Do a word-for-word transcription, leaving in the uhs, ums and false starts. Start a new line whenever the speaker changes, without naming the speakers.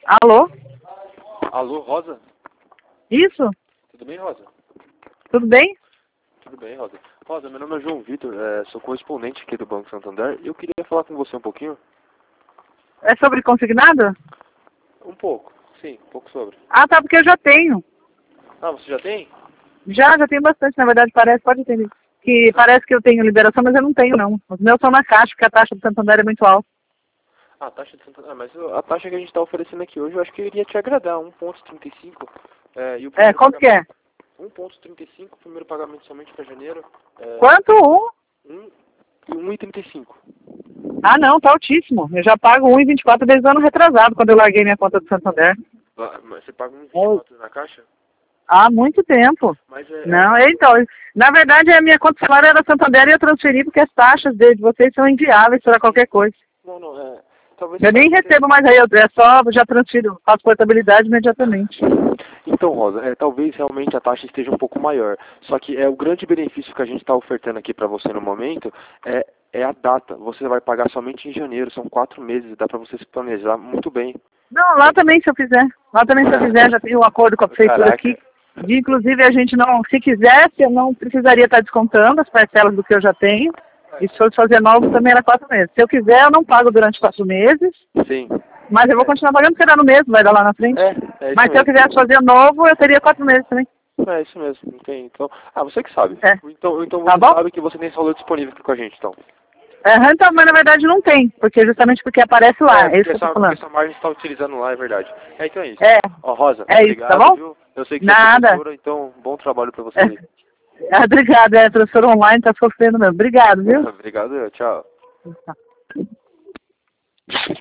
Alô?
Alô, Rosa?
Isso?
Tudo bem, Rosa?
Tudo bem?
Tudo bem, Rosa. Rosa, meu nome é João Vitor, é, sou correspondente aqui do Banco Santander e eu queria falar com você um pouquinho.
É sobre consignado?
Um pouco, sim, um pouco sobre.
Ah, tá, porque eu já tenho.
Ah, você já tem?
Já, já tenho bastante, na verdade, parece, pode entender. Que parece que eu tenho liberação, mas eu não tenho, não. Os meus são na caixa, porque a taxa do Santander é muito alta.
Ah, a taxa de Santander, ah, mas a taxa que a gente está oferecendo aqui hoje eu acho que iria te agradar, um ponto trinta e cinco. É, e o
É,
primeiro
quanto que é?
pagamento, um ponto trinta e cinco, primeiro pagamento somente para janeiro. É,
Quanto? Um?
um, e um e trinta e cinco.
Ah, não, tá altíssimo. Eu já pago um e vinte e quatro desde o ano retrasado, quando eu larguei minha conta do Santander.
Ah, mas você paga um e vinte e quatro na caixa?
Há muito tempo.
Mas é...
Não,
é-
então, na verdade a minha conta celular era Santander e eu transferi porque as taxas de vocês são inviáveis para qualquer coisa.
Não, não, é... Talvez
Eu
você
nem
possa ter...
recebo mais aí, eu é só, já transfiro, faço portabilidade imediatamente.
Então, Rosa, é, talvez realmente a taxa esteja um pouco maior. Só que é o grande benefício que a gente está ofertando aqui para você no momento é, é a data. Você vai pagar somente em janeiro, são quatro meses, dá para você se planejar muito bem.
Não, lá também se eu fizer. Lá também se eu fizer, já tenho um acordo com a prefeitura aqui.
Caraca.
De, inclusive a gente não, se quisesse, eu não precisaria estar descontando as parcelas do que eu já tenho. E se fosse fazer novo também era quatro meses. Se eu quiser, eu não pago durante quatro meses,
Sim.
mas eu vou continuar pagando porque era no mesmo, vai dar lá na frente.
É, é isso
Mas se eu
mesmo.
quisesse fazer novo, eu teria quatro meses também.
É isso mesmo, entendi. Então, ah, você que sabe.
É.
Então, então
Tá
você
bom?
sabe que você tem esse valor disponível aqui com a gente, então.
É, então, mas na verdade não tem, porque justamente porque aparece lá, é
É,
isso
porque
que eu tô
essa, porque
falando.
essa margem está utilizando lá, é verdade. É, então é isso.
É,
Ó, Rosa,
é isso, tá
obrigado,
bom?
viu? Eu sei que você é
Nada.
professora, então bom trabalho para você aí.
É, obrigado, é, professor online, tá sofrendo mesmo. Obrigado, viu?
Obrigado, tchau.
Tá.